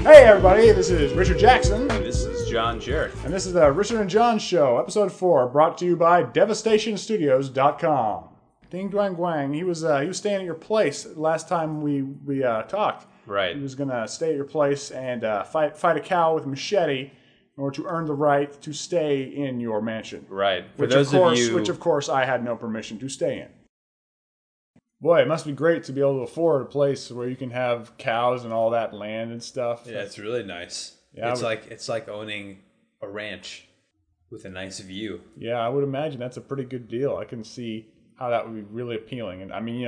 Hey everybody, this is Richard Jackson. And this is John Jarrett. And this is the Richard and John Show, episode 4, brought to you by DevastationStudios.com. Ding Duang Guang, he was staying at your place last time we talked. Right. He was going to stay at your place and fight a cow with a machete in order to earn the right to stay in your mansion. Right. Which of course I had no permission to stay in. Boy, it must be great to be able to afford a place where you can have cows and all that land and stuff. Yeah, it's really nice. Yeah, it's like owning a ranch with a nice view. Yeah, I would imagine that's a pretty good deal. I can see how that would be really appealing. And I mean,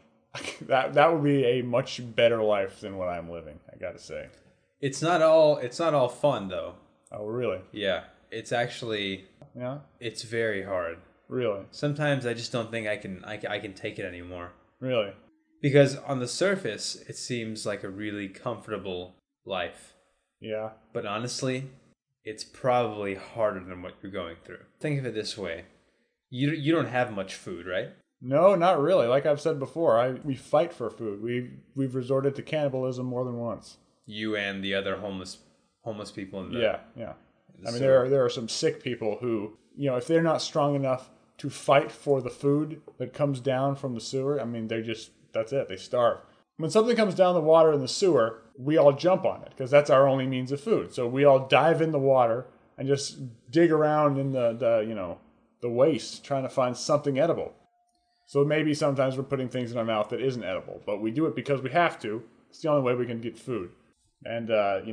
that would be a much better life than what I'm living, I got to say. It's not all fun though. Oh, really? Yeah, it's actually it's very hard. Really? Sometimes I just don't think I can take it anymore. Really? Because on the surface, it seems like a really comfortable life. Yeah. But honestly, it's probably harder than what you're going through. Think of it this way. You don't have much food, right? No, not really. Like I've said before, we fight for food. We've resorted to cannibalism more than once. You and the other homeless people in the... Yeah. I mean, there are some sick people who, if they're not strong enough to fight for the food that comes down from the sewer, I mean, that's it. They starve. When something comes down the water in the sewer, we all jump on it because that's our only means of food. So we all dive in the water and just dig around in the waste trying to find something edible. So maybe sometimes we're putting things in our mouth that isn't edible, but we do it because we have to. It's the only way we can get food. And,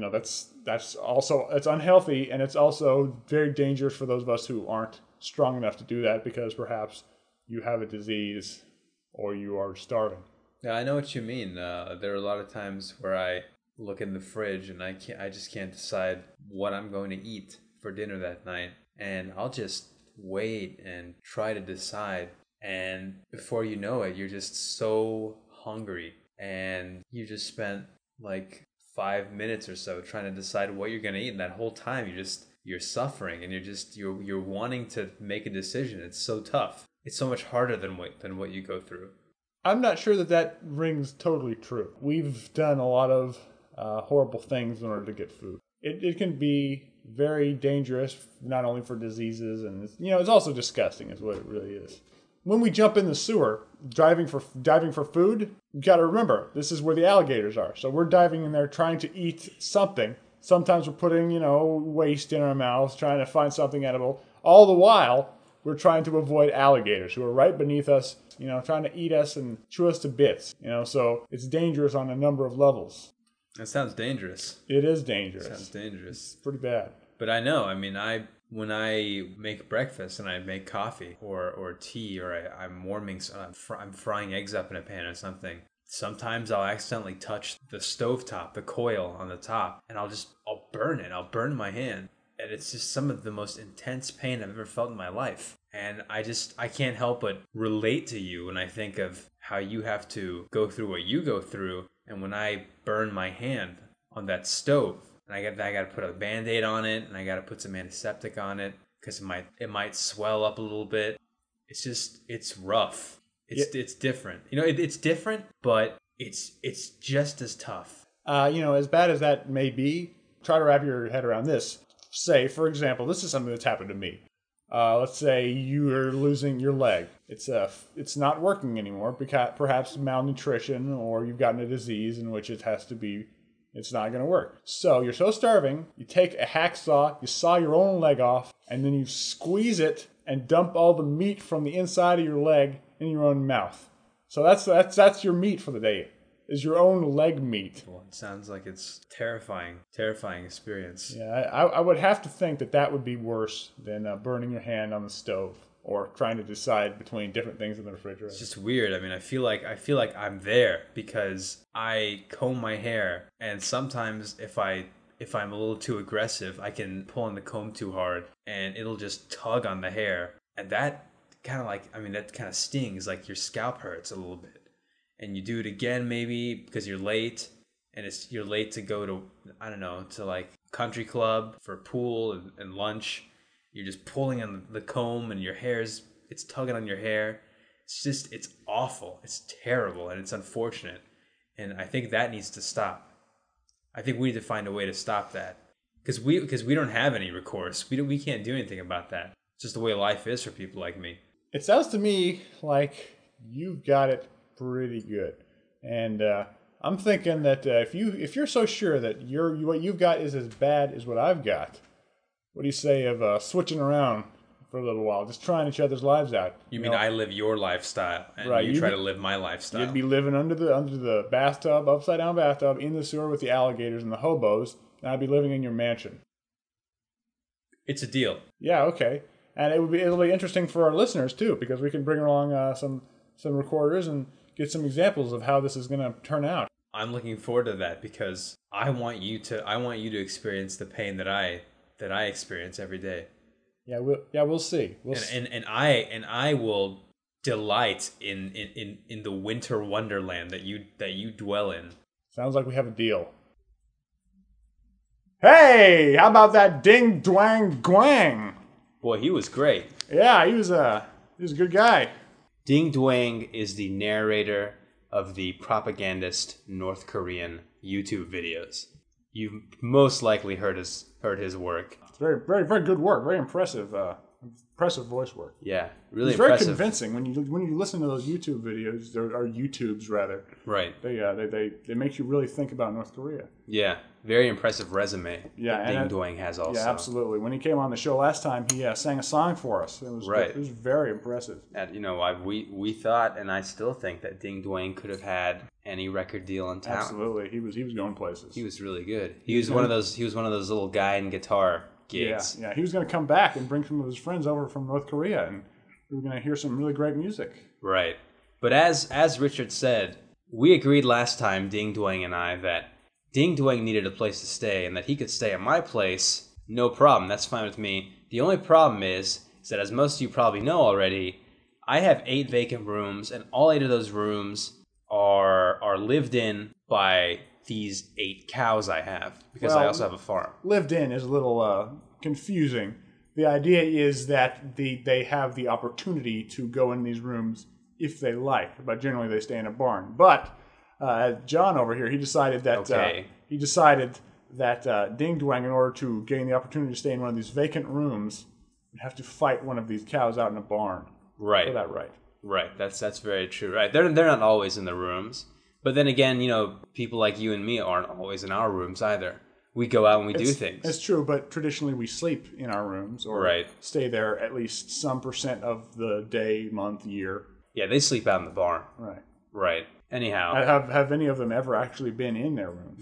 that's also, it's unhealthy, and it's also very dangerous for those of us who aren't strong enough to do that because perhaps you have a disease or you are starving. Yeah, I know what you mean. There are a lot of times where I look in the fridge and I just can't decide what I'm going to eat for dinner that night. And I'll just wait and try to decide. And before you know it, you're just so hungry. And you just spent like 5 minutes or so trying to decide what you're going to eat. And that whole time you're suffering and you're wanting to make a decision. It's so tough. It's so much harder than what you go through. I'm not sure that rings totally true. We've done a lot of horrible things in order to get food. It can be very dangerous, not only for diseases, and it's also disgusting is what it really is. When we jump in the sewer, diving for food, you got to remember, this is where the alligators are. So we're diving in there trying to eat something. Sometimes we're putting, waste in our mouths, trying to find something edible. All the while, we're trying to avoid alligators who are right beneath us, trying to eat us and chew us to bits. So it's dangerous on a number of levels. That sounds dangerous. It is dangerous. It sounds dangerous. It's pretty bad. But I know, when I make breakfast and I make coffee or tea or I'm frying eggs up in a pan or something, sometimes I'll accidentally touch the stovetop, the coil on the top, and I'll burn it. I'll burn my hand. And it's just some of the most intense pain I've ever felt in my life. And I can't help but relate to you when I think of how you have to go through what you go through. And when I burn my hand on that stove, and I got to put a Band-Aid on it, and I got to put some antiseptic on it because it might swell up a little bit. It's rough. It's different. It's different, but it's just as tough. As bad as that may be, try to wrap your head around this. Say, for example, this is something that's happened to me. Let's say you're losing your leg. It's not working anymore because perhaps malnutrition or you've gotten a disease in which it's not going to work. So you're so starving, you take a hacksaw, you saw your own leg off, and then you squeeze it and dump all the meat from the inside of your leg in your own mouth. So that's your meat for the day. Is your own leg meat. Well, it sounds like it's terrifying experience. Yeah, I would have to think that would be worse than burning your hand on the stove or trying to decide between different things in the refrigerator. It's just weird. I feel like I'm there because I comb my hair, and sometimes if I'm a little too aggressive, I can pull on the comb too hard, and it'll just tug on the hair, and that kind of stings, like your scalp hurts a little bit. And you do it again maybe because you're late, and you're late to go to, to like country club for pool and lunch. You're just pulling on the comb and it's tugging on your hair. It's awful. It's terrible and it's unfortunate. And I think that needs to stop. I think we need to find a way to stop that. Because we don't have any recourse. We can't do anything about that. It's just the way life is for people like me. It sounds to me like you've got it pretty good. And I'm thinking that if you're so sure that what you've got is as bad as what I've got, what do you say of switching around for a little while, just trying each other's lives out? You mean I live your lifestyle and Right, you try to live my lifestyle? You'd be living under the bathtub, upside down bathtub, in the sewer with the alligators and the hobos, and I'd be living in your mansion. It's a deal. Yeah, okay. And it'll be interesting for our listeners too, because we can bring along some recorders and get some examples of how this is going to turn out. I'm looking forward to that because I want you to experience the pain that I experience every day. Yeah, we'll see. And I will delight in the winter wonderland that you dwell in. Sounds like we have a deal. Hey, how about that Ding Dwang Gwang? Boy, he was great. Yeah, he was a good guy. Ding Dwang is the narrator of the propagandist North Korean YouTube videos. You've most likely heard his work. It's very, very, very good work. Very impressive. Impressive voice work. Yeah, really it's very impressive. Convincing when you listen to those YouTube videos, or YouTubes rather. Right. They make you really think about North Korea. Yeah, very impressive resume. Yeah, that Ding Dwang has also. Yeah, absolutely. When he came on the show last time, he sang a song for us. It was right. It was very impressive. And we thought, and I still think that Ding Dwang could have had any record deal in town. Absolutely, he was going places. He was really good. He was one of those little guy and guitar gigs. Yeah. He was going to come back and bring some of his friends over from North Korea, and we were going to hear some really great music. Right. But as Richard said, we agreed last time, Ding Dwang and I, that Ding Dwang needed a place to stay and that he could stay at my place. No problem. That's fine with me. The only problem is that, as most of you probably know already, I have 8 vacant rooms, and all 8 of those rooms are lived in by these 8 cows I have, because I also have a farm. Lived in is a little confusing. The idea is that they have the opportunity to go in these rooms if they like, but generally they stay in a barn. But John over here, he decided that Ding Dwang, in order to gain the opportunity to stay in one of these vacant rooms, would have to fight one of these cows out in a barn. Right. For that right. Right. That's very true. Right. They're not always in the rooms. But then again, people like you and me aren't always in our rooms either. We go out and we do things. It's true, but traditionally we sleep in our rooms or stay there at least some percent of the day, month, year. Yeah, they sleep out in the barn. Right. Right. Anyhow. Have any of them ever actually been in their rooms?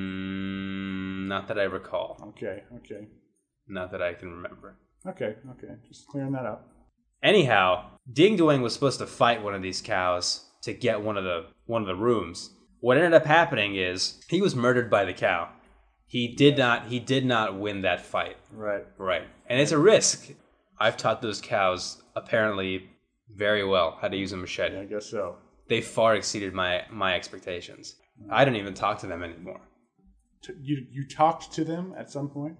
Not that I recall. Okay. Not that I can remember. Okay. Just clearing that up. Anyhow, Ding Dwang was supposed to fight one of these cows to get one of the rooms. What ended up happening is he was murdered by the cow. He did not win that fight. Right. And it's a risk. I've taught those cows apparently very well how to use a machete. Yeah, I guess so. They far exceeded my expectations. I don't even talk to them anymore. You talked to them at some point?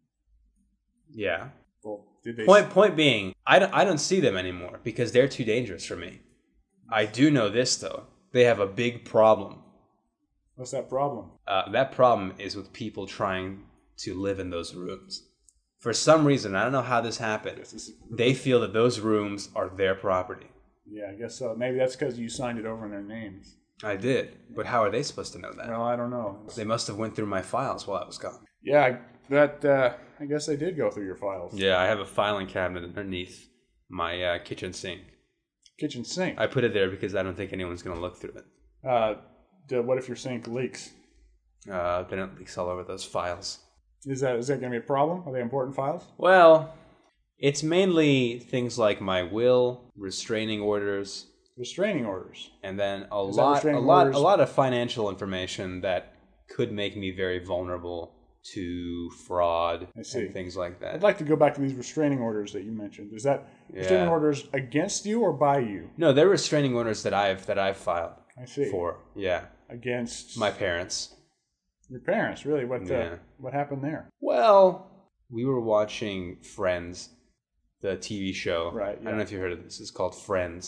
Yeah. Well, did they? Point being, I don't see them anymore because they're too dangerous for me. I do know this though. They have a big problem. What's that problem? That problem is with people trying to live in those rooms. For some reason, I don't know how this happened. They feel that those rooms are their property. Yeah, I guess so. Maybe that's because you signed it over in their names. I did, but how are they supposed to know that? Well, I don't know. They must have went through my files while I was gone. Yeah, I guess they did go through your files. Yeah, I have a filing cabinet underneath my kitchen sink. Kitchen sink? I put it there because I don't think anyone's going to look through it. What if your sink leaks? Then it leaks all over those files. Is that going to be a problem? Are they important files? Well, it's mainly things like my will, restraining orders. Restraining orders. And then a lot of financial information that could make me very vulnerable to fraud and things like that. I'd like to go back to these restraining orders that you mentioned. Is that restraining orders against you or by you? No, they're restraining orders that I've filed. I see. Against my parents. Your parents, really? What happened there? Well, we were watching Friends, the TV show. Right. Yeah. I don't know if you heard of this. It's called Friends.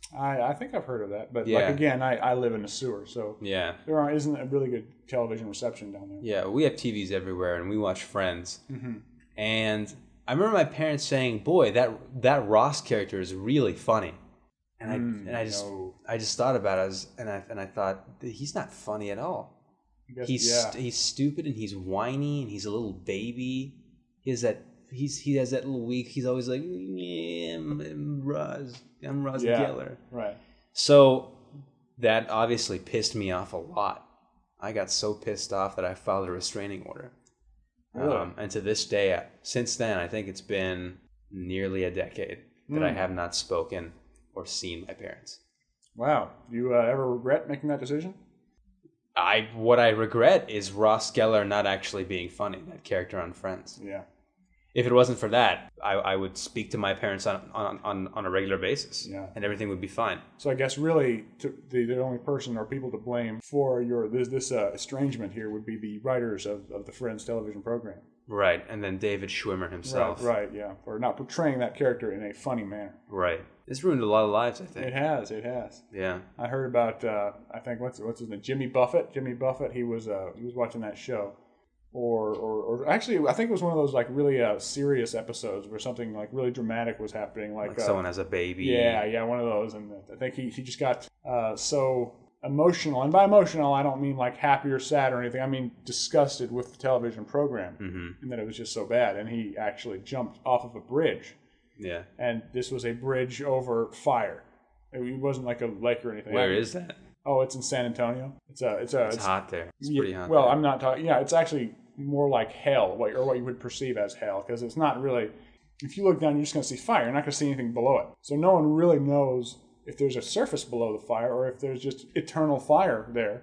I think I've heard of that, but Yeah. like again, I live in a sewer, so Yeah. isn't a really good television reception down there. Yeah, we have TVs everywhere, and we watch Friends. And I remember my parents saying, "Boy, that Ross character is really funny." And I just thought about it, and I thought he's not funny at all. He's stupid and he's whiny and he's a little baby. He has that little weak. He's always like, yeah, I'm Ross Geller. Right. So that obviously pissed me off a lot. I got so pissed off that I filed a restraining order. Really? And to this day, since then, I think it's been nearly a decade that I have not spoken or seen my parents. Wow. Do you ever regret making that decision? What I regret is Ross Geller not actually being funny, that character on Friends. Yeah. If it wasn't for that, I would speak to my parents on a regular basis, and everything would be fine. So I guess really the only person or people to blame for this estrangement here would be the writers of the Friends television program. Right, and then David Schwimmer himself. Right, yeah, for not portraying that character in a funny manner. Right. It's ruined a lot of lives, I think. It has. Yeah. I heard about I think what's his name, Jimmy Buffett. Jimmy Buffett. He was watching that show, or actually I think it was one of those like really serious episodes where something like really dramatic was happening, like someone has a baby. Yeah, one of those, and I think he just got so emotional, and by emotional I don't mean like happy or sad or anything. I mean disgusted with the television program, and that it was just so bad, and he actually jumped off of a bridge. Yeah. And this was a bridge over fire. It wasn't like a lake or anything. Where is that? Oh, it's in San Antonio. It's hot there. It's pretty hot. Well, there. I'm not talking. Yeah, it's actually more like hell, or what you would perceive as hell, because it's not really. If you look down, you're just going to see fire. You're not going to see anything below it. So no one really knows if there's a surface below the fire, or if there's just eternal fire there,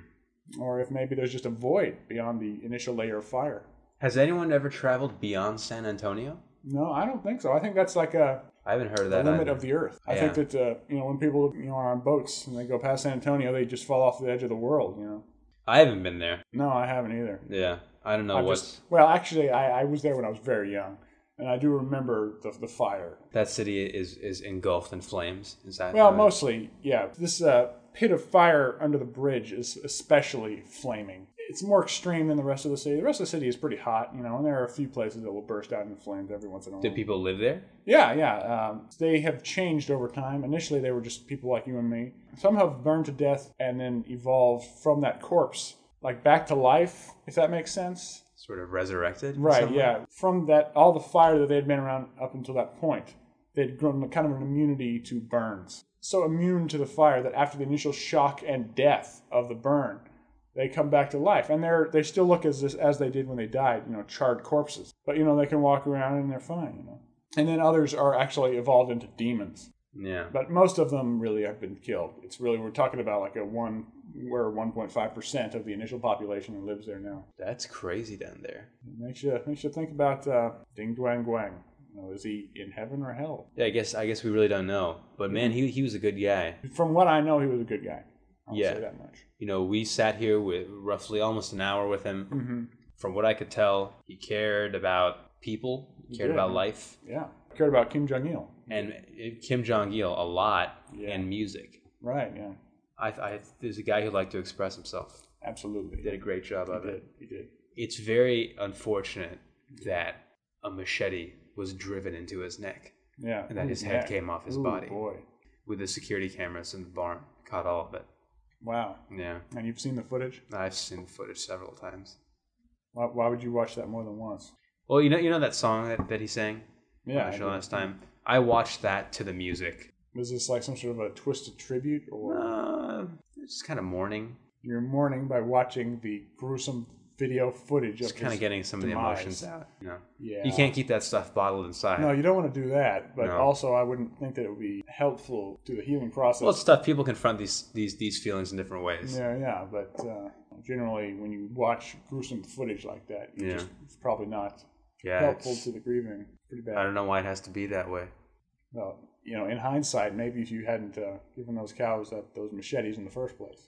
or if maybe there's just a void beyond the initial layer of fire. Has anyone ever traveled beyond San Antonio? No, I don't think so. I think that's like I haven't heard of that. The limit of the earth. I think that when people are on boats and they go past San Antonio, they just fall off the edge of the world. I haven't been there. No, I haven't either. Yeah, I don't know Well, actually, I was there when I was very young, and I do remember the fire. That city is engulfed in flames. Is that? Well, mostly, yeah. This pit of fire under the bridge is especially flaming. It's more extreme than the rest of the city. The rest of the city is pretty hot, and there are a few places that will burst out in flames every once in a while. Did people live there? Yeah. They have changed over time. Initially, they were just people like you and me. Some have burned to death and then evolved from that corpse, like back to life, if that makes sense. Sort of resurrected? Right, yeah. From that, all the fire that they had been around up until that point, they'd grown kind of an immunity to burns. So immune to the fire that after the initial shock and death of the burn, they come back to life, and they still look as they did when they died, charred corpses. But they can walk around and they're fine, And then others are actually evolved into demons. Yeah. But most of them really have been killed. It's really, we're talking about like where 1.5% of the initial population lives there now. That's crazy down there. It makes you think about Ding Duan Guang. Is he in heaven or hell? Yeah, I guess we really don't know. But man, he was a good guy. From what I know, he was a good guy. I'll say that much. We sat here with roughly almost an hour with him. Mm-hmm. From what I could tell, he cared about people, he cared about life. Yeah, he cared about Kim Jong-il. And Kim Jong-il a lot, and music. Right, yeah. There's a guy who liked to express himself. Absolutely. He did a great job of it. He did. It's very unfortunate that a machete was driven into his neck. Yeah. And that his head came off his body. Boy. With the security cameras in the barn. Caught all of it. Wow. Yeah. And you've seen the footage? I've seen the footage several times. Why would you watch that more than once? Well, you know that song that he sang? Yeah. On the show last time? I watched that to the music. Was this like some sort of a twisted tribute? Or just kind of mourning. You're mourning by watching the gruesome video footage just kind of getting some demise. Of the emotions out. Yeah. You can't keep that stuff bottled inside. No, you don't want to do that. But also, I wouldn't think that it would be helpful to the healing process. Well, it's stuff people confront these feelings in different ways. Yeah. But generally, when you watch gruesome footage like that, it's probably not helpful to the grieving. Pretty bad. I don't know why it has to be that way. Well, in hindsight, maybe if you hadn't given those cows those machetes in the first place.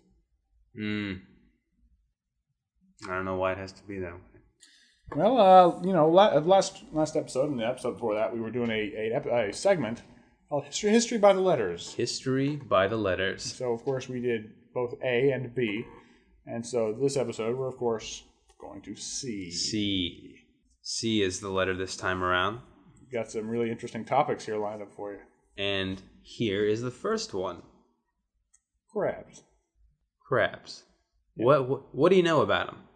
I don't know why it has to be that way. Well, last episode and the episode before that, we were doing a segment called History by the Letters. History by the letters. So, of course, we did both A and B. And so this episode, we're, of course, going to C. C is the letter this time around. We've got some really interesting topics here lined up for you. And here is the first one. Crabs. Yeah. What do you know about them?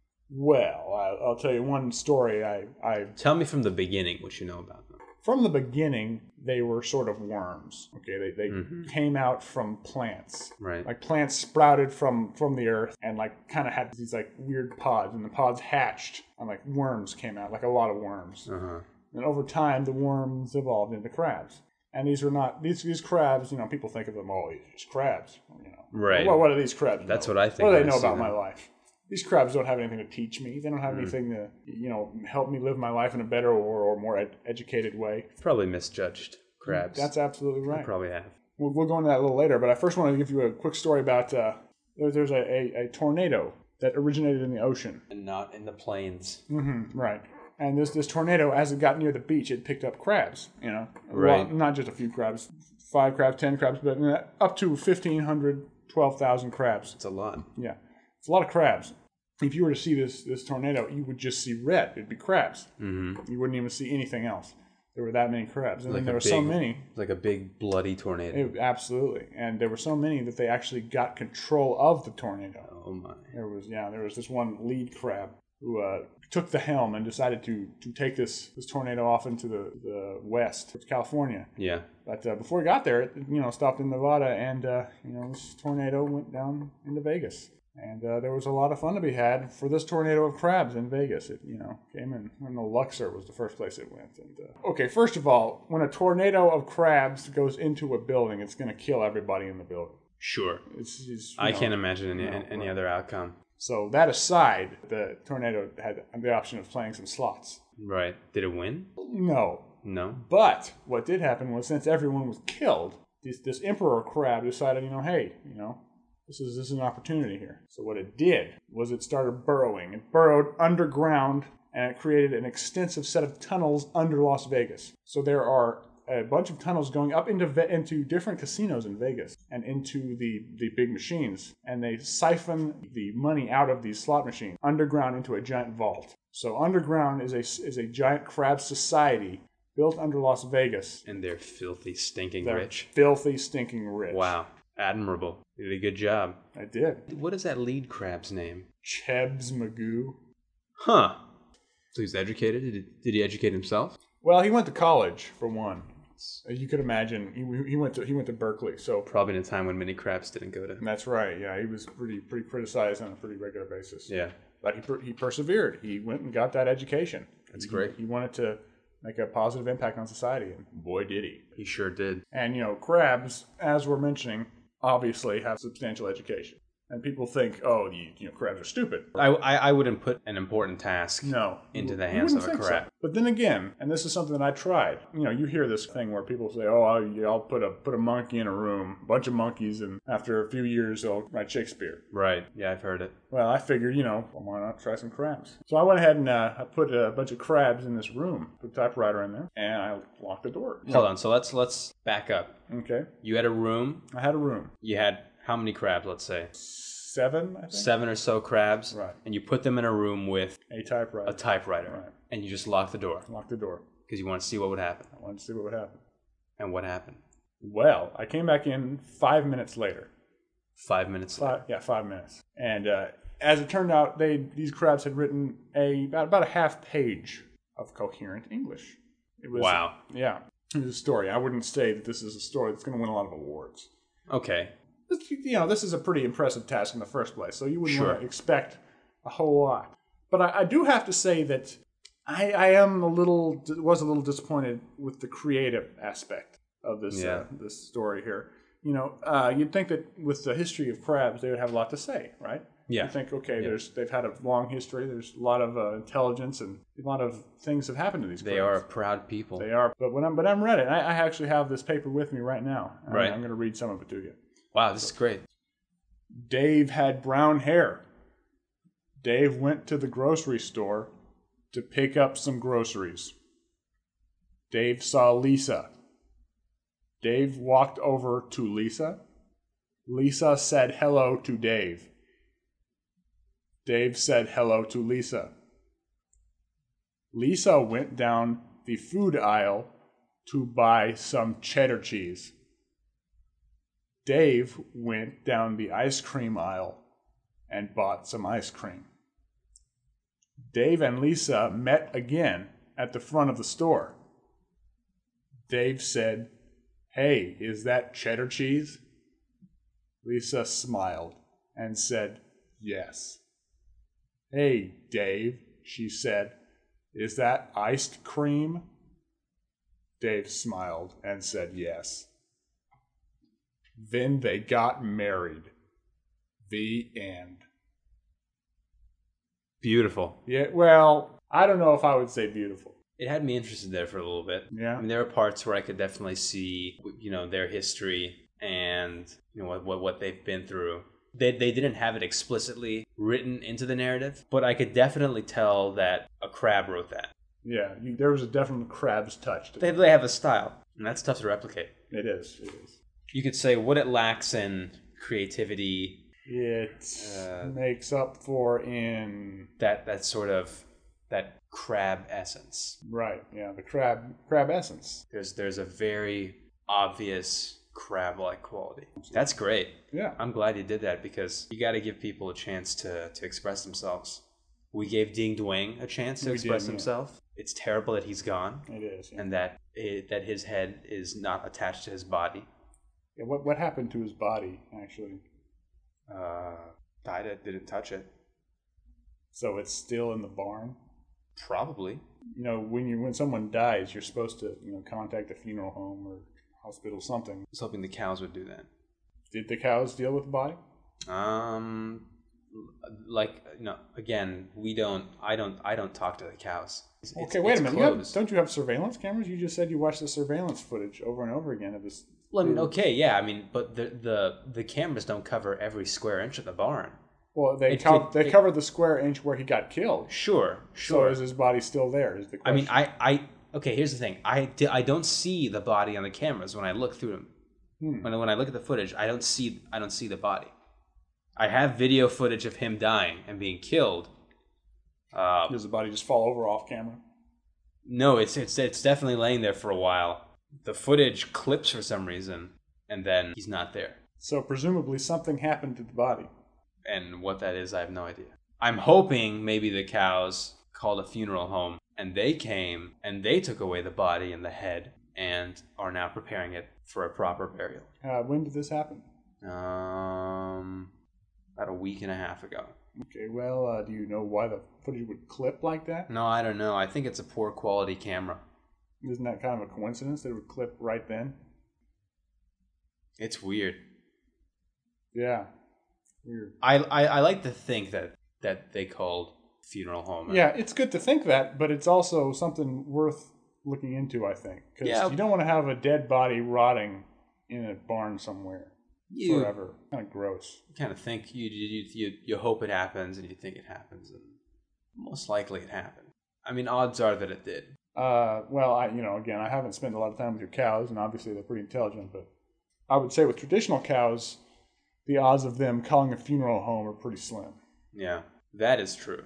Well, I'll tell you one story. I Tell me from the beginning what you know about them. From the beginning, they were sort of worms. Okay, they came out from plants. Right. Like plants sprouted from the earth and like kind of had these like weird pods, and the pods hatched and like worms came out, like a lot of worms. Uh-huh. And over time, the worms evolved into crabs. And these are not these crabs. You know, people think of them, oh, these are just crabs. You know, right? Well, what do these crabs know? That's what I think. What do they know about my life? These crabs don't have anything to teach me. They don't have anything to, help me live my life in a better or more educated way. Probably misjudged crabs. That's absolutely right. You probably have. We'll go into that a little later, but I first want to give you a quick story about there's a tornado that originated in the ocean. And not in the plains. Mm-hmm, right. And this tornado, as it got near the beach, it picked up crabs, Right. Well, not just a few crabs, 5 crabs, 10 crabs, but up to 1,500, 12,000 crabs. It's a lot. Yeah. It's a lot of crabs. If you were to see this tornado, you would just see red. It'd be crabs. Mm-hmm. You wouldn't even see anything else. There were that many crabs. And like then there were so many. Like a big bloody tornado. Absolutely. And there were so many that they actually got control of the tornado. Oh my. There was this one lead crab who took the helm and decided to take this tornado off into the west, California. Yeah. But before he got there, it stopped in Nevada, and this tornado went down into Vegas. And there was a lot of fun to be had for this tornado of crabs in Vegas. It came in when the Luxor was the first place it went. And okay, first of all, when a tornado of crabs goes into a building, it's going to kill everybody in the building. Sure. It's I can't imagine any other outcome. So that aside, the tornado had the option of playing some slots. Right. Did it win? No. But what did happen was, since everyone was killed, this emperor crab decided, hey, this is an opportunity here. So what it did was it started burrowing. It burrowed underground, and it created an extensive set of tunnels under Las Vegas. So there are a bunch of tunnels going up into different casinos in Vegas and into the big machines. And they siphon the money out of these slot machines underground into a giant vault. So underground is a giant crab society built under Las Vegas. And they're filthy, stinking rich. Filthy, stinking rich. Wow. Admirable. You did a good job. I did. What is that lead crab's name? Chebs Magoo. Huh. So he's educated? Did he educate himself? Well, he went to college, for one. You could imagine he went to Berkeley. So probably in a time when many crabs didn't go to. That's right. Yeah, he was pretty criticized on a pretty regular basis. Yeah. But he persevered. He went and got that education. That's great. He wanted to make a positive impact on society, and boy, did he. He sure did. And, crabs, as we're mentioning, obviously have substantial education. And people think, crabs are stupid. I wouldn't put an important task into the hands of a crab. So. But then again, and this is something that I tried. You hear this thing where people say, I'll put a monkey in a room, a bunch of monkeys, and after a few years, they'll write Shakespeare. Right. Yeah, I've heard it. Well, I figured, why not try some crabs? So I went ahead and I put a bunch of crabs in this room, put a typewriter in there, and I locked the door. Hold on. So let's back up. Okay. You had a room. I had a room. You had how many crabs, let's say? 7, I think. 7 or so crabs. Right. And you put them in a room with a typewriter. Right. And you just locked the door. Locked the door. Because you want to see what would happen. I wanted to see what would happen. And what happened? Well, I came back in 5 minutes later. 5 minutes later? Yeah, 5 minutes. And as it turned out, these crabs had written about a half page of coherent English. It was, wow. Yeah. It was a story. I wouldn't say that this is a story that's going to win a lot of awards. Okay. This is a pretty impressive task in the first place, so you wouldn't want to expect a whole lot. But I do have to say that I was a little disappointed with the creative aspect of this this story here. You'd think that with the history of crabs, they would have a lot to say, right? Yeah. You think, they've had a long history. There's a lot of intelligence, and a lot of things have happened to these crabs. They are a proud people. They are. But I'm ready. I actually have this paper with me right now. Right. I'm going to read some of it to you. Wow, this is great. Dave had brown hair. Dave went to the grocery store to pick up some groceries. Dave saw Lisa. Dave walked over to Lisa. Lisa said hello to Dave. Dave said hello to Lisa. Lisa went down the food aisle to buy some cheddar cheese. Dave went down the ice cream aisle and bought some ice cream. Dave and Lisa met again at the front of the store. Dave said, "Hey, is that cheddar cheese?" Lisa smiled and said, "Yes." "Hey, Dave," she said, "is that iced cream?" Dave smiled and said, "Yes." Then they got married. The end. Beautiful. Yeah, well, I don't know if I would say beautiful. It had me interested there for a little bit. Yeah. I mean, there were parts where I could definitely see, their history and, what they've been through. They didn't have it explicitly written into the narrative, but I could definitely tell that a crab wrote that. Yeah, there was a definite Crab's touch to it. They have a style, and that's tough to replicate. It is. You could say what it lacks in creativity. It makes up for in that sort of that crab essence. Right, yeah, the crab essence. There's a very obvious crab-like quality. That's great. Yeah. I'm glad you did that because you got to give people a chance to express themselves. We gave Ding Duang a chance to express himself. It's terrible that he's gone. It is. Yeah. And that his head is not attached to his body. Yeah, what happened to his body, actually? Died it, didn't touch it. So it's still in the barn? Probably. When someone dies, you're supposed to, contact a funeral home or hospital, something. I was hoping the cows would do that. Did the cows deal with the body? Again, I don't talk to the cows. Okay, wait a minute. Don't you have surveillance cameras? You just said you watched the surveillance footage over and over again of this. Well, but the cameras don't cover every square inch of the barn. Well, they cover the square inch where he got killed. Sure. So is his body still there? Is the question. I mean, okay. Here's the thing. I don't see the body on the cameras when I look through them. When I look at the footage, I don't see the body. I have video footage of him dying and being killed. Does the body just fall over off camera? No, it's definitely laying there for a while. The footage clips for some reason, and then he's not there. So presumably something happened to the body. And what that is, I have no idea. I'm hoping maybe the cows called a funeral home, and they came, and they took away the body and the head, and are now preparing it for a proper burial. When did this happen? About a week and a half ago. Okay, well, do you know why the footage would clip like that? No, I don't know. I think it's a poor quality camera. Isn't that kind of a coincidence that it would clip right then? It's weird. Yeah. Weird. I like to think that they called funeral home. Yeah, it's good to think that, but it's also something worth looking into, I think. Because you don't want to have a dead body rotting in a barn somewhere forever. Kind of gross. You kind of think, you hope it happens, and you think it happens, and most likely it happened. I mean, odds are that it did. Well, again, I haven't spent a lot of time with your cows, and obviously they're pretty intelligent, but I would say with traditional cows, the odds of them calling a funeral home are pretty slim. Yeah, that is true.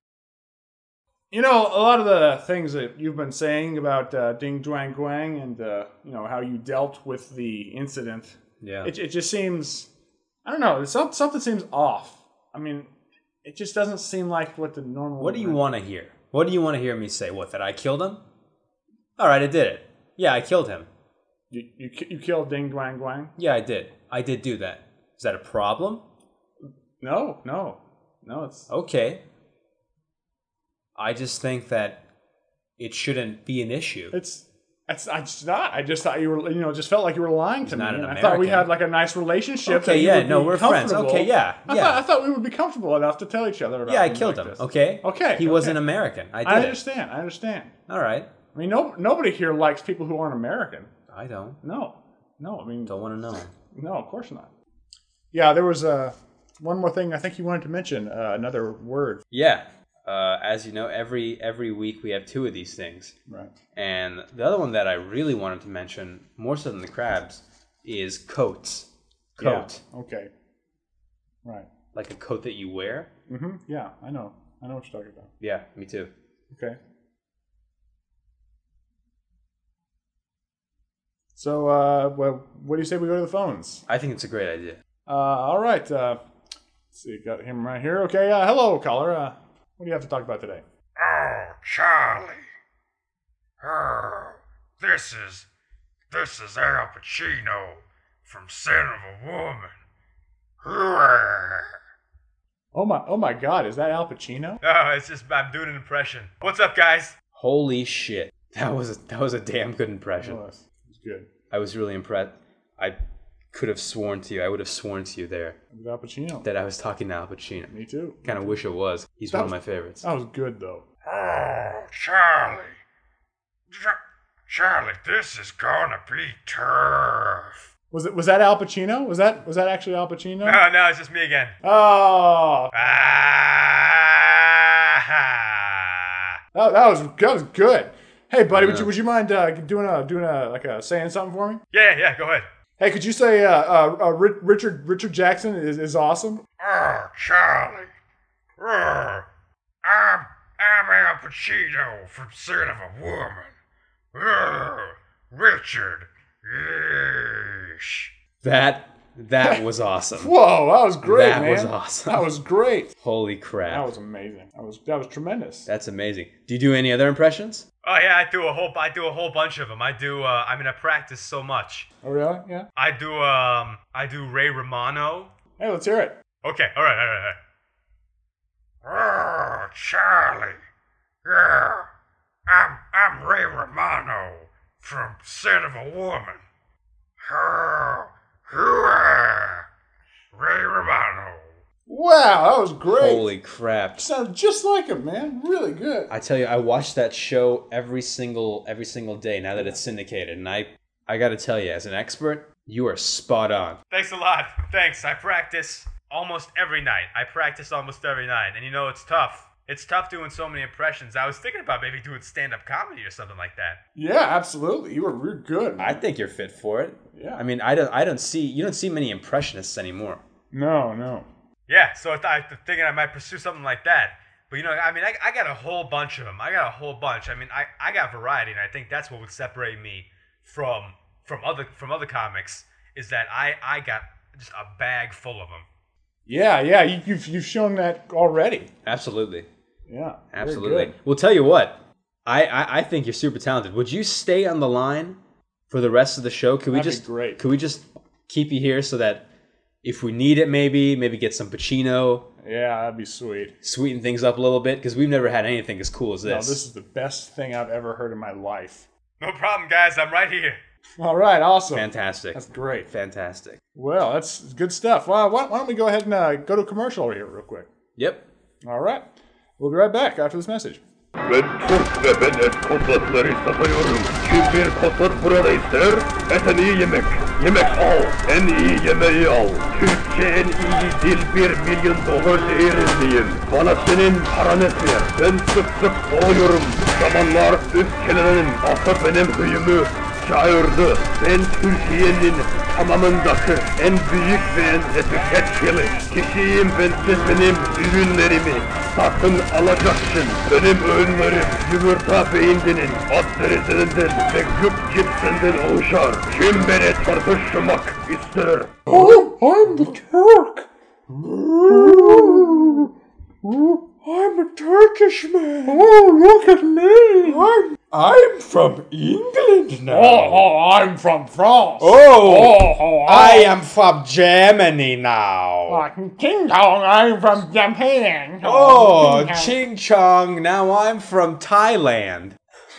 A lot of the things that you've been saying about Ding Duang Guang and, how you dealt with the incident, it just seems, I don't know, something seems off. I mean, it just doesn't seem like what the normal... What do you want to hear? What do you want to hear me say? What, that I killed him? All right, I did it. Yeah, I killed him. You killed Ding Duang Guang? Yeah, I did. I did do that. Is that a problem? No, it's... Okay. I just think that it shouldn't be an issue. It's not. I just thought you were, just felt like you were lying to me. I thought we had like a nice relationship. Okay, we're friends. Okay, yeah. I thought we would be comfortable enough to tell each other about. Yeah, I killed him. This. Okay. He was an American. I understand. All right. I mean, nobody here likes people who aren't American. I don't. No. I mean, don't want to know. No, of course not. Yeah, there was one more thing I think you wanted to mention. Another word. Yeah. As you know, every week we have 2 of these things. Right. And the other one that I really wanted to mention, more so than the crabs, is coats. Coat. Yeah. Okay. Right. Like a coat that you wear. Mm-hmm. Yeah, I know what you're talking about. Yeah, me too. Okay. So, well, what do you say we go to the phones? I think it's a great idea. All right. Let's see, got him right here. Okay. Hello, caller. What do you have to talk about today? Oh, Charlie. Oh, this is Al Pacino from Son of a Woman. Oh my God! Is that Al Pacino? No, it's just I'm doing an impression. What's up, guys? Holy shit. That was a damn good impression. Oh, it's good. I was really impressed. I would have sworn to you there With Al Pacino. that I was talking to Al Pacino. Me too. Kind of wish it was. He's one of my favorites. That was good though. Oh, Charlie. Charlie, this is gonna be tough. Was that Al Pacino? Was that actually Al Pacino? No, it's just me again. Oh, that was good. Hey, buddy, would you mind doing a saying something for me? Yeah, go ahead. Hey, could you say Richard Jackson is awesome? Oh, Charlie. Oh, I'm Al Pacino from Son of a Woman. Oh, Richard. Yeesh. That was awesome. Whoa, that was great, That man. was awesome. That was great. Holy crap. That was amazing. That was tremendous. That's amazing. Do you do any other impressions? Oh yeah, I do a whole bunch of them. I practice so much. Oh really? Yeah. I do Ray Romano. Hey, let's hear it. Okay, all right. Oh, Charlie. Yeah, I'm Ray Romano from Son of a Woman. Oh, Ray Romano. Wow, that was great. Holy crap. Sounds just like him, man. Really good. I tell you, I watch that show every single day now that it's syndicated, and I got to tell you, as an expert, you are spot on. Thanks a lot. Thanks. I practice almost every night. And you know, it's tough. It's tough doing so many impressions. I was thinking about maybe doing stand-up comedy or something like that. Yeah, absolutely. You were good. Man. I think you're fit for it. Yeah. I mean, you don't see many impressionists anymore. No. Yeah, so I'm thinking I might pursue something like that. But you know, I mean, I got a whole bunch of them. I mean, I got variety, and I think that's what would separate me from other comics is that I got just a bag full of them. Yeah. You've shown that already. Absolutely. Yeah. Absolutely. Well, tell you what, I think you're super talented. Would you stay on the line for the rest of the show? Could we just keep you here so that if we need it, maybe get some Pacino? Yeah, that'd be sweet. Sweeten things up a little bit, because we've never had anything as cool as this. No, this is the best thing I've ever heard in my life. No problem, guys. I'm right here. All right, awesome. Fantastic. That's great. Fantastic. Well, that's good stuff. Well, why don't we go ahead and go to commercial over here real quick? Yep. All right. We'll be right back after this message. Ben et kodları satıyorum. Kim bir kod burada ister? En iyi yemek. Yemek al. En iyi yemeği al. Türkçe en iyi dil $1 milyon değerindeyim. Bana senin paranı ver. Ben sık sık oluyorum. Zamanlar öfkelenen ata benim hıyımı çağırdı. Ben Türkiye'nin tamamındaki en büyük ve en etiketçili kişiyim. Ben benim ürünlerimi satın alacaksın. Benim ürünlerim yumurta beyinden, at derisinden ve güp cipsinden oluşar. Kim beni tartışmak ister? I'm the Turk. I'm a Turkish man. Oh, look at me. I'm from England now. Oh, I'm from France. I am from Germany now. King Kong, I'm from Japan. Oh, Ching Chong, now I'm from Thailand.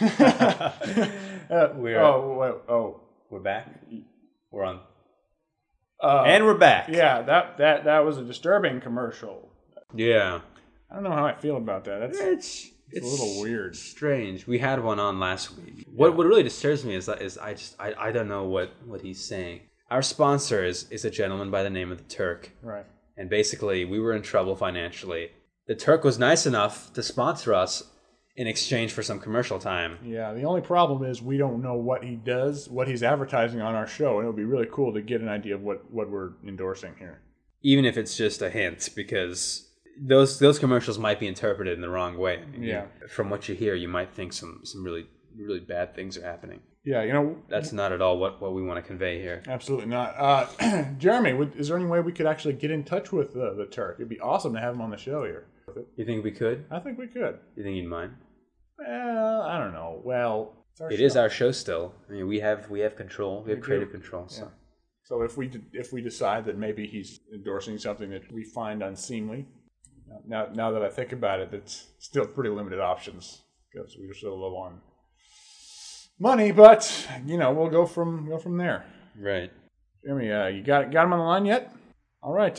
We're back? We're on. And we're back. Yeah, that was a disturbing commercial. Yeah. I don't know how I feel about that. It's a little weird. Strange. We had one on last week. What really disturbs me is I don't know what he's saying. Our sponsor is a gentleman by the name of the Turk. Right. And basically we were in trouble financially the Turk was nice enough to sponsor us in exchange for some commercial time. Yeah, the only problem is we don't know what he does, what he's advertising on our show, and it would be really cool to get an idea of what we're endorsing here. Even if it's just a hint, because those commercials might be interpreted in the wrong way. I mean, from what you hear, you might think some really, really bad things are happening. Yeah, that's not at all what we want to convey here. Absolutely not. Jeremy, is there any way we could actually get in touch with the Turk? It'd be awesome to have him on the show here. You think we could? I think we could. You think he'd mind? Well, I don't know. Well, it is our show still. I mean, we have control. We have creative control. So. Yeah. So if we decide that maybe he's endorsing something that we find unseemly, now that I think about it, it's still pretty limited options because we're still low on money. But we'll go from there. Right. Jeremy, you got him on the line yet? All right.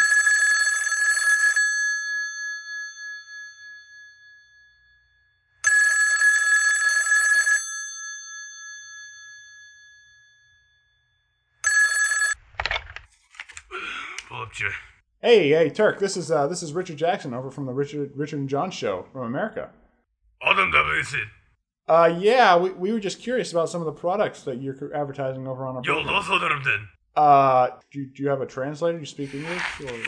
Hey, Turk. This is Richard Jackson over from the Richard and John Show from America. Yeah, we were just curious about some of the products that you're advertising over on our program. Do you have a translator? Do you speak English?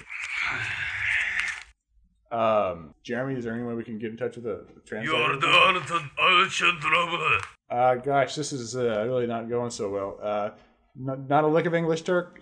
Or... Jeremy, is there any way we can get in touch with the translator? Gosh, this is really not going so well. Not a lick of English, Turk?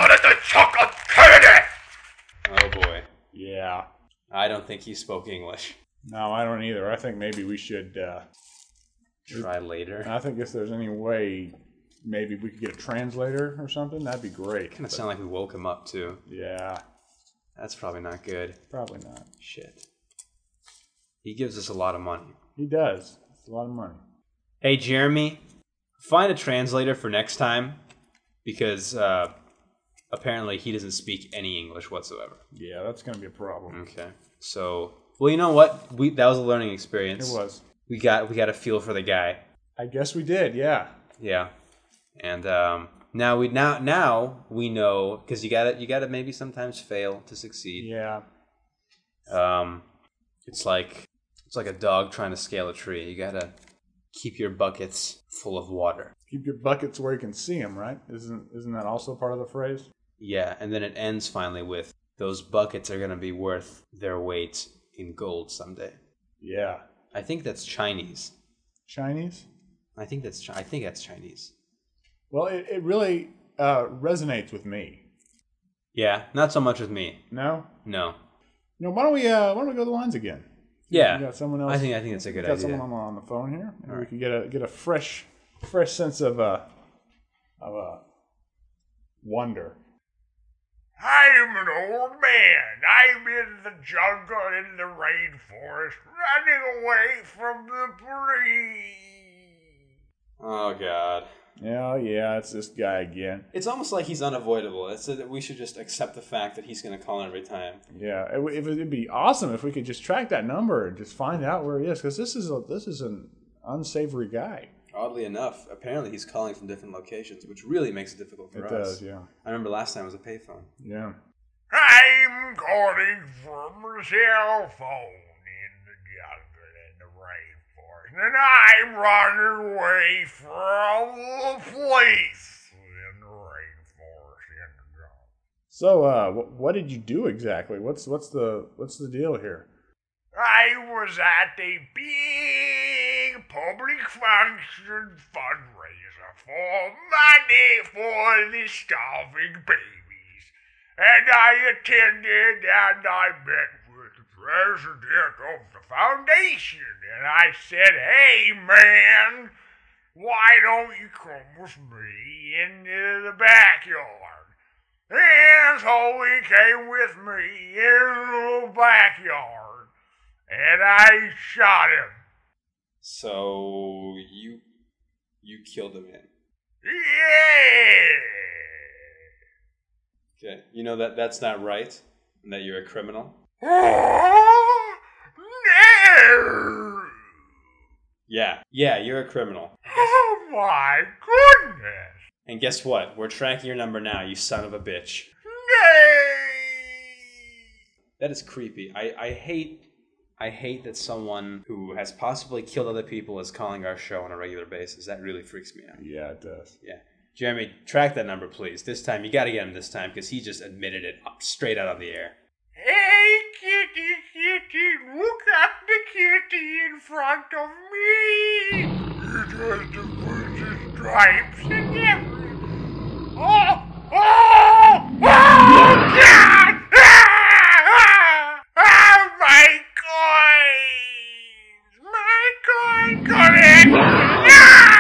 Oh boy. Yeah. I don't think he spoke English. No, I don't either. I think maybe we should try later. I think if there's any way, maybe we could get a translator or something. That'd be great. Kind of sound like we woke him up too. Yeah. That's probably not good. Probably not. Shit. He gives us a lot of money. He does. It's a lot of money. Hey, Jeremy, find a translator for next time because apparently he doesn't speak any English whatsoever. Yeah, that's going to be a problem. Okay. So, well, you know what? That was a learning experience. It was. We got a feel for the guy. I guess we did, yeah. Yeah. And now we know because you gotta maybe sometimes fail to succeed. Yeah. It's like a dog trying to scale a tree. You gotta keep your buckets full of water. Keep your buckets where you can see them, right? Isn't that also part of the phrase? Yeah, and then it ends finally with those buckets are gonna be worth their weight in gold someday. Yeah. I think that's Chinese. Chinese? I think that's Chinese. Well, it really resonates with me. Yeah, not so much with me. No? No. Why don't we go to the lines again? Yeah. We got someone else. I think that's a good idea. Got someone on the phone here. Maybe All right. We can get a fresh sense of wonder. I'm an old man. I'm in the jungle, in the rainforest, running away from the breeze. Oh, God. Yeah, it's this guy again. It's almost like he's unavoidable. It's that we should just accept the fact that he's going to call in every time. Yeah, it'd be awesome if we could just track that number and just find out where he is, because this is an unsavory guy. Oddly enough, apparently he's calling from different locations, which really makes it difficult for us. It does, yeah. I remember last time it was a payphone. Yeah. I'm calling from a cell phone in the jungle, in the rainforest, and I'm running away from the police in the rainforest, in the jungle. So, what did you do exactly? What's the deal here? I was at a big public function fundraiser for money for the starving babies. And I attended and I met with the president of the foundation. And I said, hey man, why don't you come with me into the backyard? And so he came with me in the backyard. And I shot him. So you killed him, man. Yeah. Okay, you know that's not right, and that you're a criminal. Oh, no. Yeah, you're a criminal. Oh my goodness. And guess what? We're tracking your number now, you son of a bitch. That is creepy. I hate that someone who has possibly killed other people is calling our show on a regular basis. That really freaks me out. Yeah, it does. Yeah. Jeremy, track that number, please. This time, you got to get him this time because he just admitted it straight out of the air. Hey, kitty, kitty, look at the kitty in front of me. It has the first stripes and everything. Oh, God! My coins! My coin collection!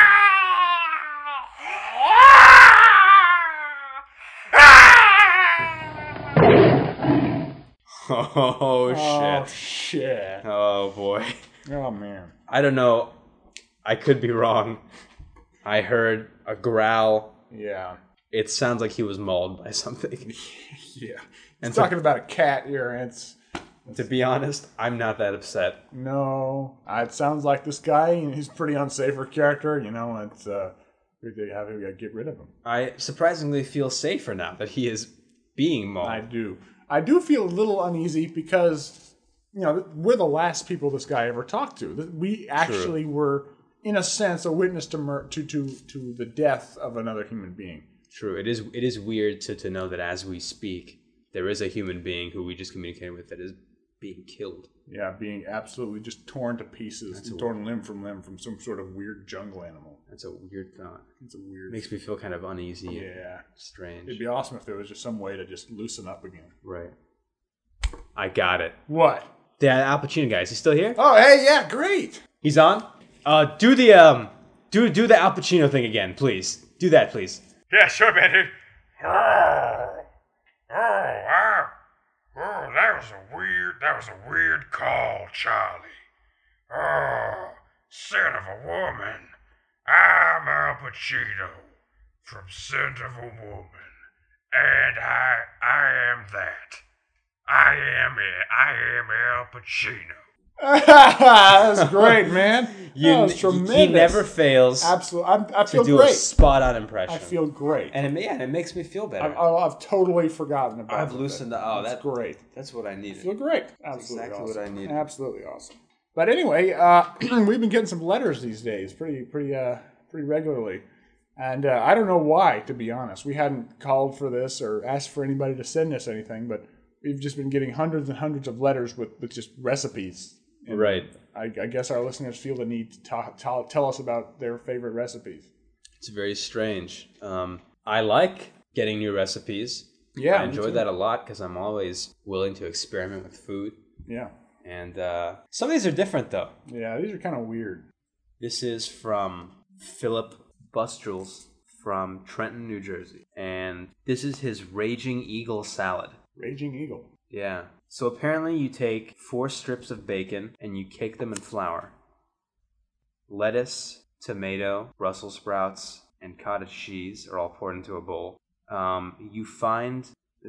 Oh, shit. Shit. Oh, boy. Oh, man. I don't know. I could be wrong. I heard a growl. Yeah. It sounds like he was mauled by something. Yeah. And It's talking about a cat here, and to be honest, I'm not that upset. no. It sounds like this guy, he's a pretty unsafer character, it's, we have to get rid of him. I surprisingly feel safer now that he is being mauled. I do feel a little uneasy because, we're the last people this guy ever talked to. We actually were, in a sense, a witness to the death of another human being. True. It is weird to know that as we speak, there is a human being who we just communicated with that is being killed. Yeah, being absolutely just torn to pieces, torn limb from some sort of weird jungle animal. That's a weird thought. It's a weird... Makes me feel kind of uneasy. Yeah. And strange. It'd be awesome if there was just some way to just loosen up again. Right. I got it. What? The Al Pacino guy, is he still here? Oh, hey, yeah, great. He's on? Do the Al Pacino thing again, please. Do that, please. Yeah, sure, man. That was a weird call, Charlie. Oh, son of a woman. I'm Al Pacino from Son of a Woman, and I am that. I am it. I am Al Pacino. That's great, man. That was tremendous. He never fails. Absolutely. I feel to do great. a spot-on impression. I feel great. And it makes me feel better. I've totally forgotten about it. I've loosened up. That's great. That's what I needed. I feel great. That's Absolutely exactly awesome. what I needed. Absolutely awesome. But anyway, we've been getting some letters these days, pretty regularly, and I don't know why. To be honest, we hadn't called for this or asked for anybody to send us anything, but we've just been getting hundreds and hundreds of letters with just recipes. And right. I guess our listeners feel the need to tell us about their favorite recipes. It's very strange. I like getting new recipes. Yeah, I enjoy that a lot because I'm always willing to experiment with food. Yeah. And some of these are different, though. Yeah, these are kind of weird. This is from Philip Bustrules from Trenton, New Jersey. And this is his Raging Eagle salad. Raging Eagle. Yeah. So apparently you take 4 strips of bacon and you cake them in flour. Lettuce, tomato, Brussels sprouts, and cottage cheese are all poured into a bowl. You find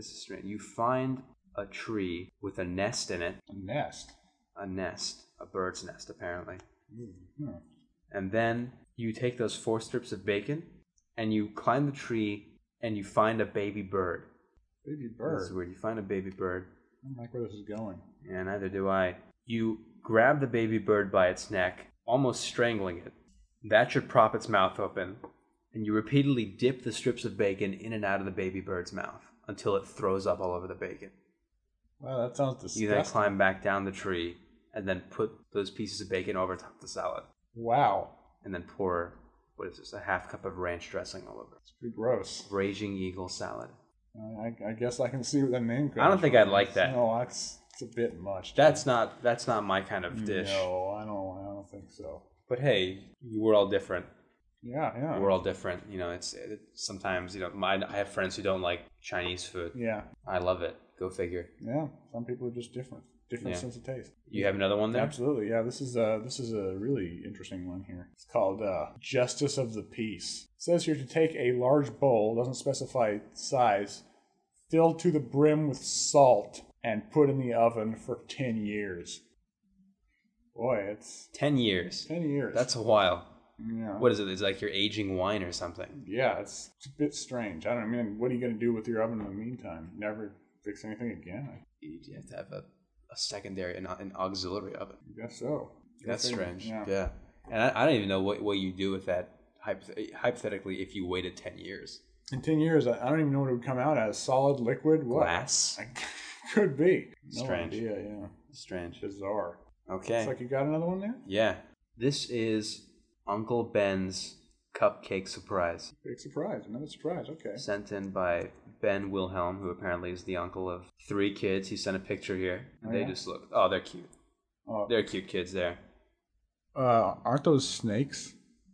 a tree with a nest in it. A nest? A nest. A bird's nest, apparently. Mm-hmm. And then you take those 4 strips of bacon and you climb the tree and you find a baby bird. Baby bird? This is weird. You find a baby bird. I don't like where this is going. Yeah, neither do I. You grab the baby bird by its neck, almost strangling it. That should prop its mouth open. And you repeatedly dip the strips of bacon in and out of the baby bird's mouth until it throws up all over the bacon. Wow, that sounds disgusting. You then climb back down the tree and then put those pieces of bacon over top of the salad. Wow. And then pour, what is this, a half cup of ranch dressing all over it. It's pretty gross. Raging Eagle salad. I guess I can see where that name comes from. I don't think I'd like that. No, it's a bit much. That's not my kind of dish. No, I don't think so. But hey, we're all different. Yeah. We're all different. It's sometimes, I have friends who don't like Chinese food. Yeah. I love it. Go figure. Yeah. Some people are just different. Different sense of taste. You have another one there? Absolutely. Yeah. This is a really interesting one here. It's called Justice of the Peace. It says here to take a large bowl, doesn't specify size, filled to the brim with salt and put in the oven for 10 years. Boy, it's 10 years. 10 years. That's a while. Yeah. What is it? It's like you're aging wine or something. Yeah, it's a bit strange. I mean, what are you going to do with your oven in the meantime? Never fix anything again? You have to have a secondary, an auxiliary oven. I guess so. That's strange. Yeah. Yeah. And I don't even know what you do with that, hypothetically, if you waited 10 years. In 10 years, I don't even know what it would come out as. Solid, liquid, what? Glass? Could be. No Strange. idea, yeah. Strange. Bizarre. Okay. It's like you got another one there? Yeah. This is Uncle Ben's cupcake surprise. Big surprise. Another surprise. Okay. Sent in by Ben Wilhelm, who apparently is the uncle of 3 kids. He sent a picture here. And they just look. Oh, they're cute. Oh. They're cute kids there. Aren't those snakes?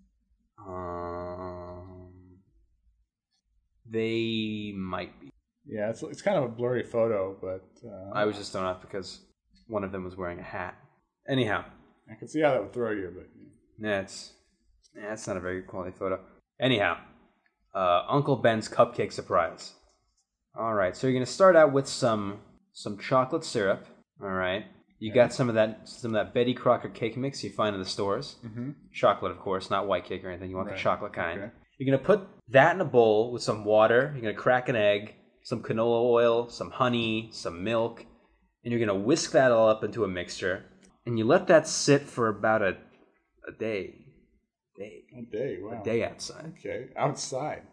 They might be. Yeah, it's kind of a blurry photo, but... I was just thrown off because one of them was wearing a hat. Anyhow. I can see how that would throw you, but... It's not a very good quality photo. Anyhow. Uncle Ben's cupcake surprise. Alright, so you're going to start out with some chocolate syrup. Alright. You got some of that Betty Crocker cake mix you find in the stores. Mm-hmm. Chocolate, of course, not white cake or anything. You want the chocolate kind. Okay. You're going to put that in a bowl with some water. You're going to crack an egg, some canola oil, some honey, some milk. And you're going to whisk that all up into a mixture. And you let that sit for about a day. A day, wow. A day outside. Okay, outside.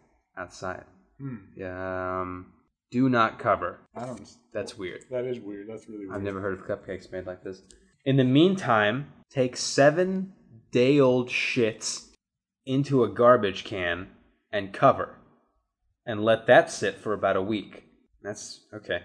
Yeah, do not cover. I don't... That's weird. That is weird. That's really weird. I've never heard of cupcakes made like this. In the meantime, take 7-day-old shits into a garbage can and cover. And let that sit for about a week. That's okay.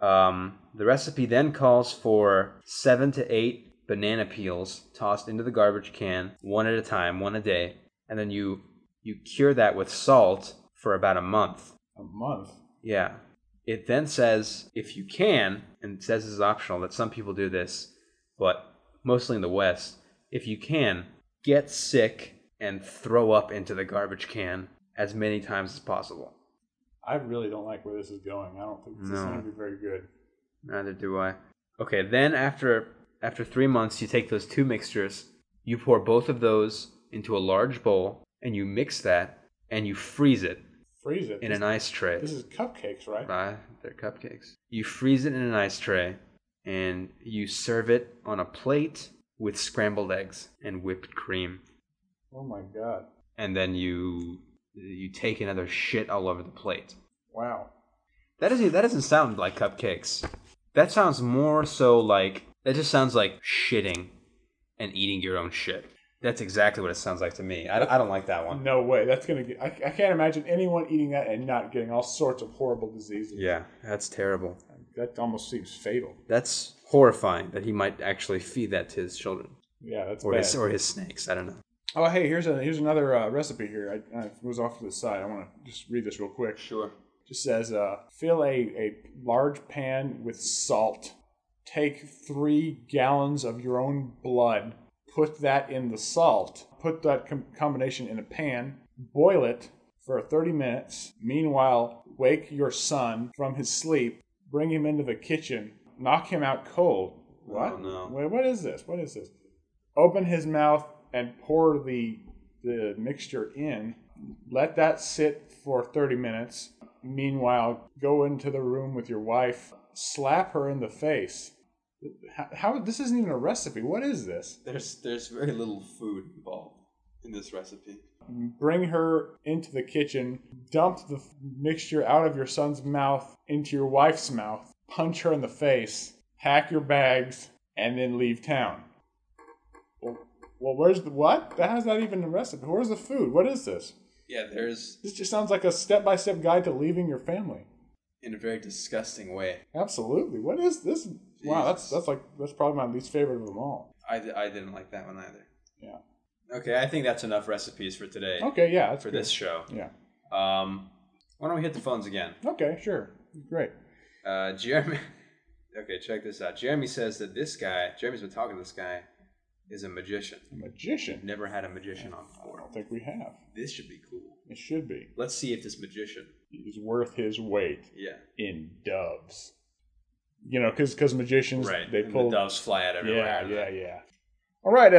The recipe then calls for 7 to 8 banana peels tossed into the garbage can, one at a time, one a day. And then you cure that with salt for about a month. A month? Yeah. It then says, if you can, and it says this is optional, that some people do this, but mostly in the West, if you can, get sick and throw up into the garbage can as many times as possible. I really don't like where this is going. I don't think this is going to be very good. Neither do I. Okay, then after 3 months, you take those 2 mixtures, you pour both of those into a large bowl, and you mix that, and you freeze it. Freeze it? In an ice tray. This is cupcakes, right? They're cupcakes. You freeze it in an ice tray, and you serve it on a plate with scrambled eggs and whipped cream. Oh my god. And then you take another shit all over the plate. Wow. That doesn't sound like cupcakes. That sounds more so like... That just sounds like shitting and eating your own shit. That's exactly what it sounds like to me. I don't like that one. No way. That's gonna get... I can't imagine anyone eating that and not getting all sorts of horrible diseases. Yeah, that's terrible. That almost seems fatal. That's horrifying that he might actually feed that to his children. Yeah, that's or bad. his snakes. I don't know. Oh, hey, here's another recipe here. It goes off to the side. I want to just read this real quick. Sure. It just says, fill a large pan with salt. Take 3 gallons of your own blood. Put that in the salt. Put that combination in a pan. Boil it for 30 minutes. Meanwhile, wake your son from his sleep. Bring him into the kitchen. Knock him out cold. What? Oh, no. Wait, what is this? What is this? Open his mouth and pour the mixture in. Let that sit for 30 minutes. Meanwhile, go into the room with your wife. Slap her in the face. How this isn't even a recipe. What is this? There's very little food involved in this recipe. Bring her into the kitchen. Dump the mixture out of your son's mouth into your wife's mouth. Punch her in the face. Pack your bags and then leave town. Well, where's the what? How's that even a recipe? Where's the food? What is this? Yeah, this just sounds like a step-by-step guide to leaving your family. In a very disgusting way. Absolutely. What is this? Jesus. Wow, that's probably my least favorite of them all. I didn't like that one either. Yeah. Okay, I think that's enough recipes for today. Okay, yeah, that's for good. This show. Yeah. Why don't we hit the phones again? Okay, sure. Great. Jeremy. Okay, check this out. Jeremy says that Jeremy's been talking to this guy, is a magician. A magician? Never had a magician on before. I don't think we have. This should be cool. It should be. Let's see if this magician is worth his weight. Yeah. In doves. You know, because magicians, right. They pull the doves fly out everywhere. Yeah. All right,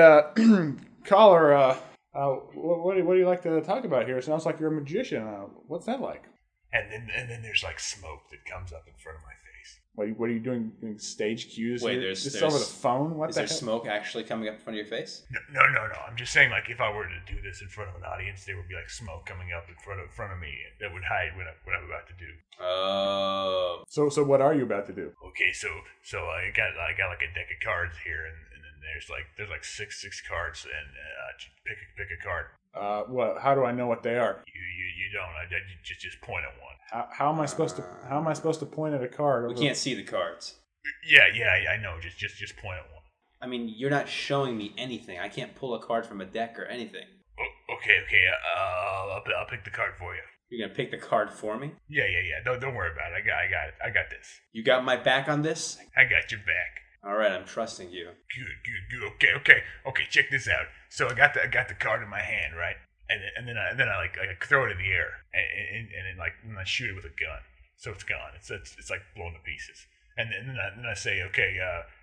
caller. What do you like to talk about here? It sounds like you're a magician. What's that like? and then there's like smoke that comes up in front of my face. What are you doing stage cues? Wait, here? there's over the phone. What is the there hell? smoke actually coming up in front of your face? No. I'm just saying, like, if I were to do this in front of an audience, there would be like smoke coming up in front of me that would hide what I'm about to do. Oh. So what are you about to do? Okay, so I got like a deck of cards here, and then there's like six cards, and pick a card. How do I know what they are? You don't. I just point at one. How am I supposed to point at a card? We can't see the cards. Yeah, I know. Just point at one. I mean, you're not showing me anything. I can't pull a card from a deck or anything. Okay. I'll pick the card for you. You're gonna pick the card for me? Yeah. Don't worry about it. I got this. You got my back on this? I got your back. All right, I'm trusting you. Good. Okay. Check this out. So I got the card in my hand, right? And then I like throw it in the air and then I shoot it with a gun. So it's gone. It's like blown to pieces. And then I say, okay,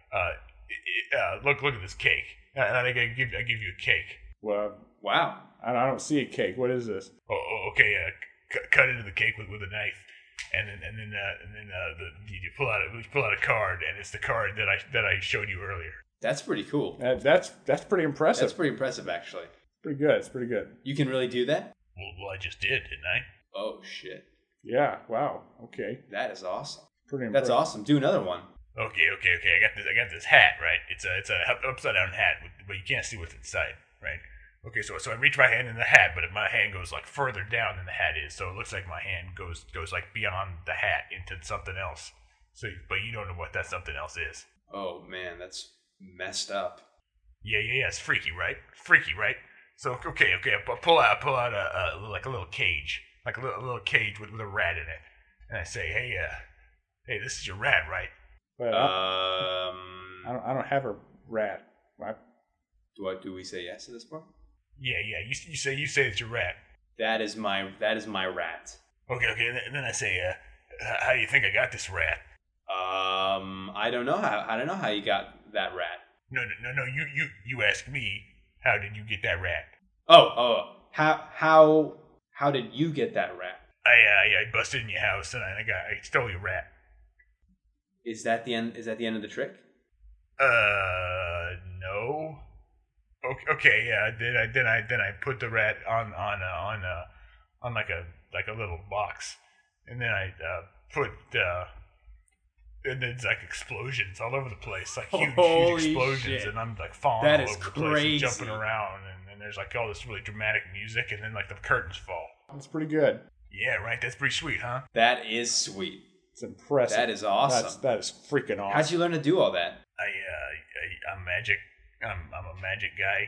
look at this cake. And I give you a cake. Well, Wow. I don't see a cake. What is this? Okay. Cut into the cake with a knife, and then you pull out a card, and it's the card that I showed you earlier. That's pretty cool. That's pretty impressive. That's pretty impressive, actually. Pretty good. It's pretty good. You can really do that? Well, I just did, didn't I? Oh, shit. Yeah. Wow. Okay. That is awesome. Pretty That's impressive. awesome. Do another one. Okay. I got this hat, right? It's a upside down hat, but you can't see what's inside, right? Okay, so I reach my hand in the hat, but my hand goes like further down than the hat is, so it looks like my hand goes like beyond the hat into something else. So, but you don't know what that something else is. Oh, man, that's messed up. Yeah. It's freaky, right? So okay. I pull out a little cage, like a little cage with a rat in it, and I say, hey, this is your rat, right? But I don't have a rat. Do we say yes to this part? Yeah. You say it's your rat. That is my rat. Okay. And then I say, how do you think I got this rat? I don't know how you got that rat. No. You ask me. How did you get that rat? Oh. How did you get that rat? I busted in your house and I stole your rat. Is that the end? Is that the end of the trick? No. Okay. Yeah. Then I put the rat on like a little box, and then I put. And then it's like explosions all over the place, like huge explosions, shit. And I'm like falling That all is over the place crazy. and jumping around, and there's like all this really dramatic music, and then like the curtains fall. That's pretty good. Yeah, right. That's pretty sweet, huh? That is sweet. It's impressive. That is awesome. That is freaking awesome. How'd you learn to do all that? I'm magic. I'm a magic guy.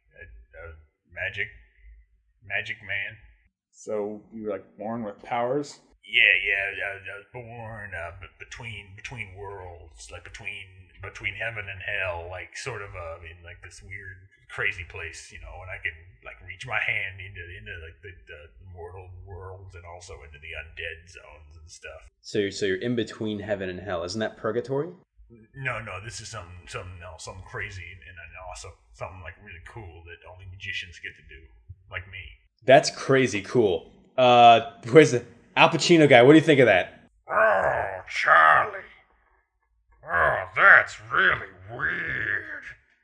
Magic man. So you were like born with powers? Yeah. I was born between worlds, like between heaven and hell, like sort of in like this weird, crazy place, and I can like reach my hand into like the mortal worlds and also into the undead zones and stuff. So you're in between heaven and hell. Isn't that purgatory? No, this is something else, something crazy and awesome, something like really cool that only magicians get to do, like me. That's crazy cool. Where's the Al Pacino guy? What do you think of that? Oh, Charlie. Oh, that's really weird.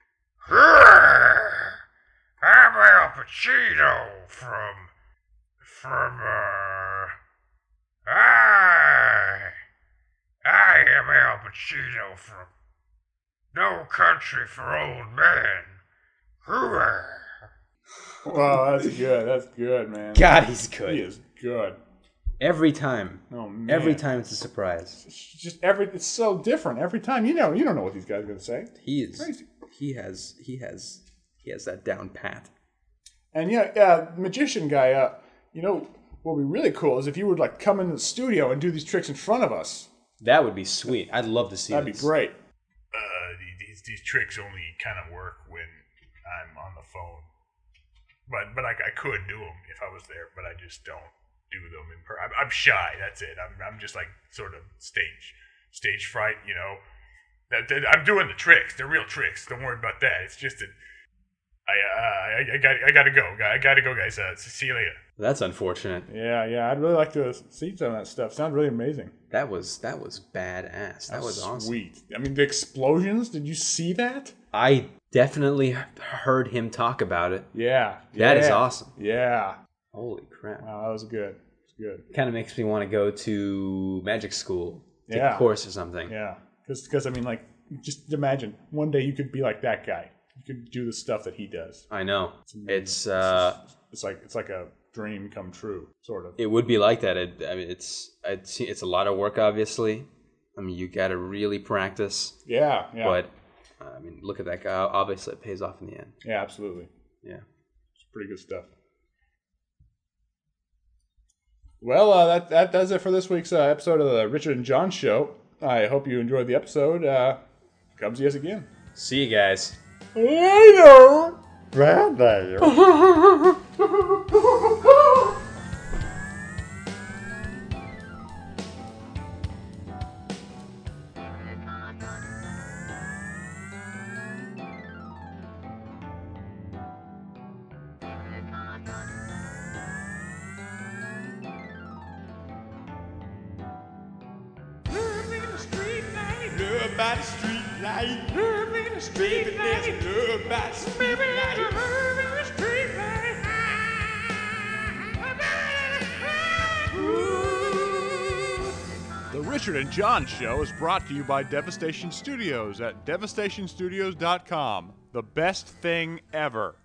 I'm Al Pacino from I am Al Pacino from No Country for Old Men. Wow, that's good. That's good, man. God, he's good. He is good. Every time. Oh man. Every time it's a surprise. It's so different every time. You don't know what these guys are gonna say. He is Crazy. he has that down pat. And magician guy, what would be really cool is if you would like come into the studio and do these tricks in front of us. That would be sweet. I'd love to see That'd this. be great. These tricks only kind of work when I'm on the phone. But I could do them if I was there, but I just don't do them in person. I'm shy. That's it. I'm just like sort of stage fright. I'm doing the tricks. They're real tricks. Don't worry about that. It's just that I gotta go. I gotta go, guys. See you later. That's unfortunate. Yeah. I'd really like to see some of that stuff. Sounds really amazing. That was badass. That was awesome. Sweet. I mean, the explosions. Did you see that? I definitely heard him talk about it. Yeah. That is awesome. Yeah. Holy crap. Wow, that was good. It's good. Kind of makes me want to go to magic school, take a Yeah. course or something. Yeah. Because I mean, like, just imagine one day you could be like that guy. You could do the stuff that he does. I know. It's like a dream come true, sort of. it would be like that. I mean, it's a lot of work, obviously. I mean, you got to really practice. Yeah. But I mean, look at that guy. Obviously, it pays off in the end. Yeah, absolutely. Yeah. It's pretty good stuff. Well, that does it for this week's episode of the Richard and John Show. I hope you enjoyed the episode. Come see us again. See you guys. Later. Love by the street light. Love in the street light. Love by the street light. Love in the street light. The Richard and John Show is brought to you by Devastation Studios at devastationstudios.com. The best thing ever.